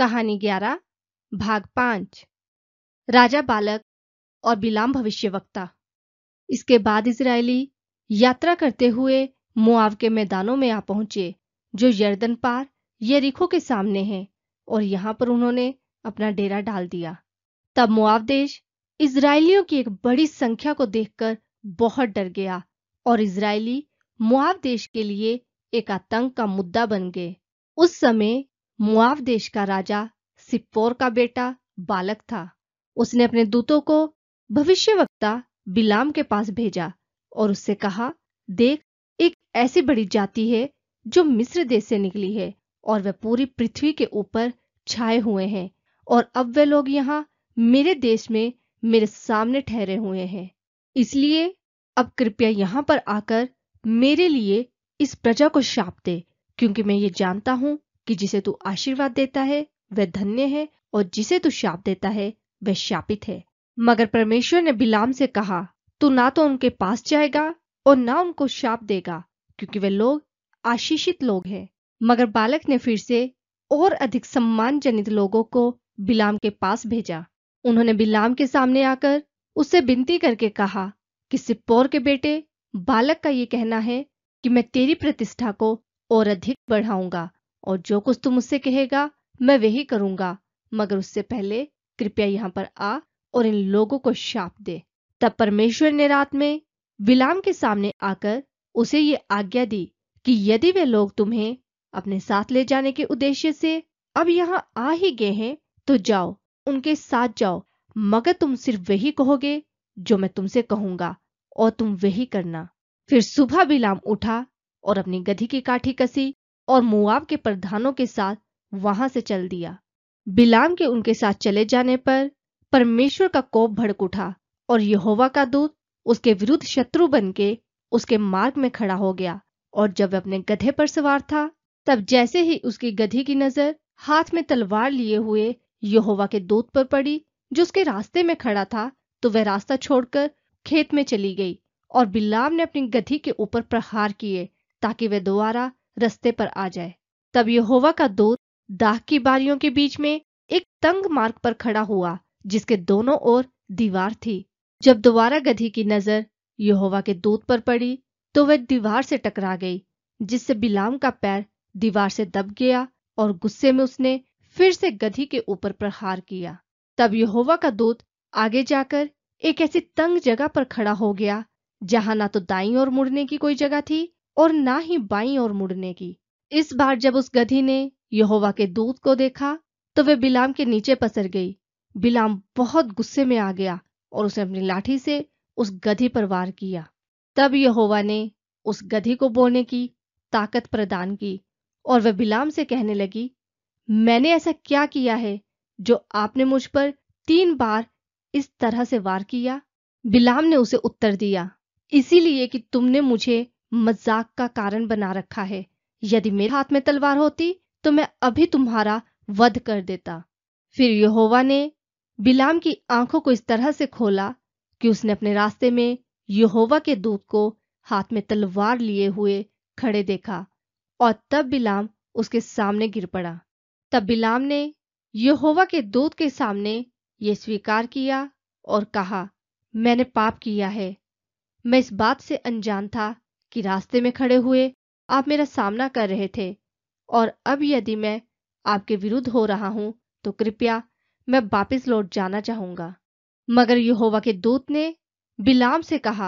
कहानी 11 भाग 5 राजा बालक और बिलाम भविष्यवक्ता। इसके बाद इजरायली यात्रा करते हुए मोआब के मैदानों में आ पहुंचे जो यरदन पार यरीखो के सामने है, और यहां पर उन्होंने अपना डेरा डाल दिया। तब मोआब देश इजरायलियों की एक बड़ी संख्या को देखकर बहुत डर गया, और इजरायली मोआब देश के लिए एक आतंक का मुद्दा बन गए। उस समय मोआब देश का राजा सिप्पोर का बेटा बालक था। उसने अपने दूतों को भविष्यवक्ता बिलाम के पास भेजा और उससे कहा, देख, एक ऐसी बड़ी जाति है जो मिस्र देश से निकली है, और वह पूरी पृथ्वी के ऊपर छाए हुए हैं, और अब वे लोग यहाँ मेरे देश में मेरे सामने ठहरे हुए हैं। इसलिए अब कृपया यहाँ पर आकर मेरे लिए इस प्रजा को शाप दे, क्योंकि मैं ये जानता हूं कि जिसे तू आशीर्वाद देता है वह धन्य है, और जिसे तू शाप देता है वह शापित है। मगर परमेश्वर ने बिलाम से कहा, तू ना तो उनके पास जाएगा और ना उनको शाप देगा, क्योंकि वे लोग आशीषित लोग हैं। मगर बालक ने फिर से और अधिक सम्मानजनित लोगों को बिलाम के पास भेजा। उन्होंने बिलाम के सामने आकर उससे विनती करके कहा कि सिप्पोर के बेटे बालक का ये कहना है कि मैं तेरी प्रतिष्ठा को और अधिक बढ़ाऊंगा, और जो कुछ तू मुझसे कहेगा मैं वही करूंगा, मगर उससे पहले कृपया यहाँ पर आ और इन लोगों को शाप दे। तब परमेश्वर ने रात में बिलाम के सामने आकर उसे ये आज्ञा दी कि यदि वे लोग तुम्हें अपने साथ ले जाने के उद्देश्य से अब यहाँ आ ही गए हैं तो जाओ, उनके साथ जाओ, मगर तुम सिर्फ वही कहोगे जो मैं तुमसे कहूंगा, और तुम वही करना। फिर सुबह बिलाम उठा और अपनी गधी की काठी कसी और मोआब के प्रधानों के साथ वहां से चल दिया। बिलाम के उनके साथ चले जाने पर परमेश्वर का कोप भड़क उठा, और यहोवा का दूत उसके विरुद्ध शत्रु बनके उसके मार्ग में खड़ा हो गया। और जब वह अपने गधे पर सवार था, तब जैसे ही उसकी गधी की नजर हाथ में तलवार लिए हुए यहोवा के दूत पर पड़ी जो उसके रास्ते में खड़ा था, तो वह रास्ता छोड़कर खेत में चली गई, और बिलाम ने अपनी गधी के ऊपर प्रहार किए ताकि वह दोबारा रास्ते पर आ जाए। तब यहोवा का दूत दाख की बारियों के बीच में एक तंग मार्ग पर खड़ा हुआ जिसके दोनों ओर दीवार थी। जब दोबारा गधी की नजर यहोवा के दूत पर पड़ी तो वह दीवार से टकरा गई, जिससे बिलाम का पैर दीवार से दब गया, और गुस्से में उसने फिर से गधी के ऊपर प्रहार किया। तब यहोवा का दूत आगे जाकर एक ऐसी तंग जगह पर खड़ा हो गया जहां ना तो दाईं ओर मुड़ने की कोई जगह थी और ना ही बाईं ओर मुड़ने की। इस बार जब उस गधी ने यहोवा के दूत को देखा तो वह बिलाम के नीचे पसर गई। बिलाम बहुत गुस्से में आ गया और उसने अपनी लाठी से उस गधी पर वार किया। तब यहोवा ने उस गधी को बोलने की ताकत प्रदान की, और वह बिलाम से कहने लगी, मैंने ऐसा क्या किया है जो आपने मुझ पर 3 बार इस तरह से वार किया? बिलाम ने उसे उत्तर दिया, इसीलिए कि तुमने मुझे मजाक का कारण बना रखा है। यदि मेरे हाथ में तलवार होती तो मैं अभी तुम्हारा वध कर देता। फिर यहोवा ने बिलाम की आंखों को इस तरह से खोला कि उसने अपने रास्ते में यहोवा के दूत को हाथ में तलवार लिए हुए खड़े देखा, और तब बिलाम उसके सामने गिर पड़ा। तब बिलाम ने यहोवा के दूत के सामने ये स्वीकार किया और कहा, मैंने पाप किया है। मैं इस बात से अनजान था कि रास्ते में खड़े हुए आप मेरा सामना कर रहे थे, और अब यदि मैं आपके विरुद्ध हो रहा हूं तो कृपया मैं वापस लौट जाना चाहूंगा। मगर यहोवा के दूत ने बिलाम से कहा,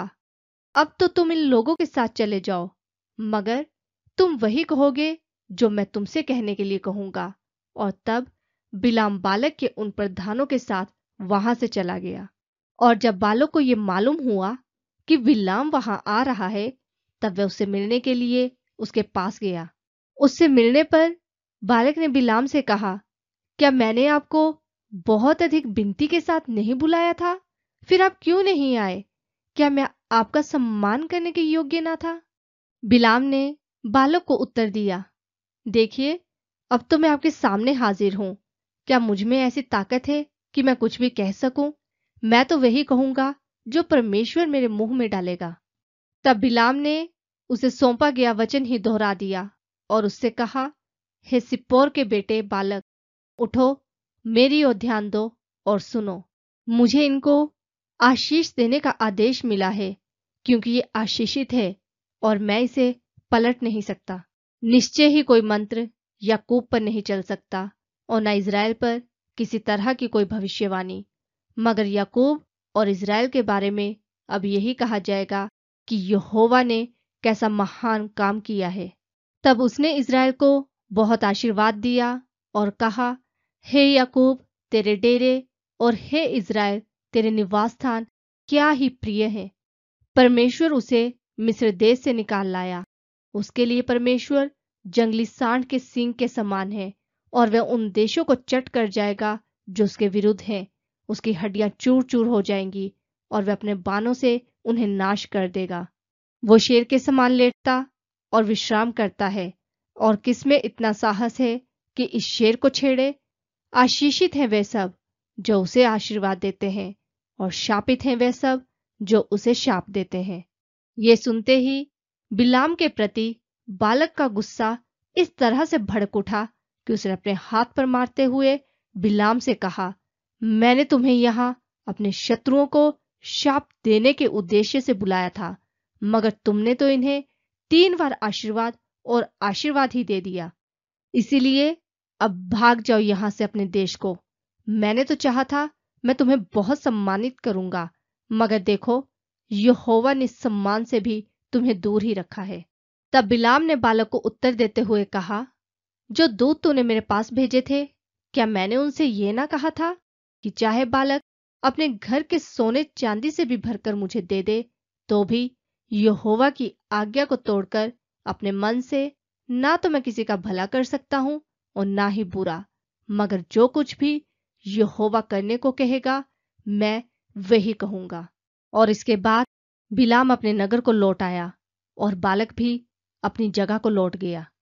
अब तो तुम इन लोगों के साथ चले जाओ, मगर तुम वही कहोगे जो मैं तुमसे कहने के लिए कहूंगा। और तब बिलाम बालक के उन प्रधानों के साथ वहां से चला गया। और जब बालक को यह मालूम हुआ कि बिलाम वहां आ रहा है, तब वह उससे मिलने के लिए उसके पास गया। उससे मिलने पर बालक ने बिलाम से कहा, क्या मैंने आपको बहुत अधिक विनती के साथ नहीं बुलाया था? फिर आप क्यों नहीं आए? क्या मैं आपका सम्मान करने के योग्य ना था? बिलाम ने बालक को उत्तर दिया, देखिए, अब तो मैं आपके सामने हाजिर हूं। क्या मुझ में ऐसी ताकत है कि मैं कुछ भी कह सकूं? मैं तो वही कहूंगा जो परमेश्वर मेरे मुंह में डालेगा। तब बिलाम ने उसे सौंपा गया वचन ही दोहरा दिया और उससे कहा, हे सिप्पोर के बेटे बालक, उठो, मेरी ओर ध्यान दो और सुनो। मुझे इनको आशीष देने का आदेश मिला है, क्योंकि ये आशीषित है और मैं इसे पलट नहीं सकता। निश्चय ही कोई मंत्र याकूब पर नहीं चल सकता और न इज़राइल पर किसी तरह की कोई भविष्यवाणी, मगर याकूब और इज़राइल के बारे में अब यही कहा जाएगा कि यहोवा ने कैसा महान काम किया है। तब उसने इज़राइल को बहुत आशीर्वाद दिया और कहा, हे याकूब तेरे डेरे और हे इज़राइल तेरे निवास स्थान क्या ही प्रिय है। परमेश्वर उसे मिस्र देश से निकाल लाया। उसके लिए परमेश्वर जंगली सांड के सींग के समान है और वह उन देशों को चट कर जाएगा जो उसके विरुद्ध हैं। उसकी हड्डियां चूर चूर हो जाएंगी और वह अपने बाणों से उन्हें नाश कर देगा। वो शेर के समान लेटता और विश्राम करता है, और किसमें इतना साहस है कि इस शेर को छेड़े। आशीषित हैं वे सब जो उसे आशीर्वाद देते हैं, और शापित हैं वे सब जो उसे शाप देते हैं। ये सुनते ही बिलाम के प्रति बालक का गुस्सा इस तरह से भड़क उठा कि उसने अपने हाथ पर मारते हुए बिलाम से कहा, मैंने तुम्हें यहां अपने शत्रुओं को शाप देने के उद्देश्य से बुलाया था, मगर तुमने तो इन्हें 3 बार आशीर्वाद और आशीर्वाद ही दे दिया। इसीलिए अब भाग जाओ यहां से अपने देश को। मैंने तो चाहा था मैं तुम्हें बहुत सम्मानित करूंगा, मगर देखो यहोवा ने सम्मान से भी तुम्हें दूर ही रखा है। तब बिलाम ने बालक को उत्तर देते हुए कहा, जो दूत तूने मेरे पास भेजे थे, क्या मैंने उनसे ये ना कहा था कि चाहे बालक अपने घर के सोने चांदी से भी भरकर मुझे दे दे, तो भी यहोवा की आज्ञा को तोड़कर अपने मन से ना तो मैं किसी का भला कर सकता हूं और ना ही बुरा, मगर जो कुछ भी यहोवा करने को कहेगा मैं वही कहूंगा। और इसके बाद बिलाम अपने नगर को लौट आया और बालक भी अपनी जगह को लौट गया।